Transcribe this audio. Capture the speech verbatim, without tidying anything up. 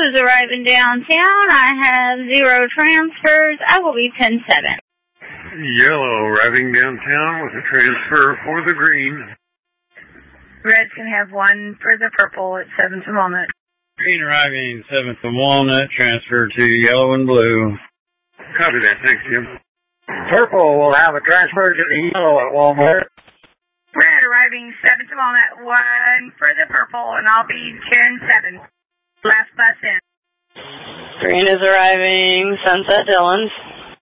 is arriving downtown. I have zero transfers. I will be ten seven. Yellow arriving downtown with a transfer for the green. Red's going to have one for the purple at seventh and Walnut. Green arriving seventh and Walnut, transfer to yellow and blue. Copy that. Thanks, Jim. Purple will have a transfer to the yellow at Walnut. Red arriving seventh and Walnut, one for the purple, and I'll be ten seven. Last bus in. Green is arriving Sunset Dillons.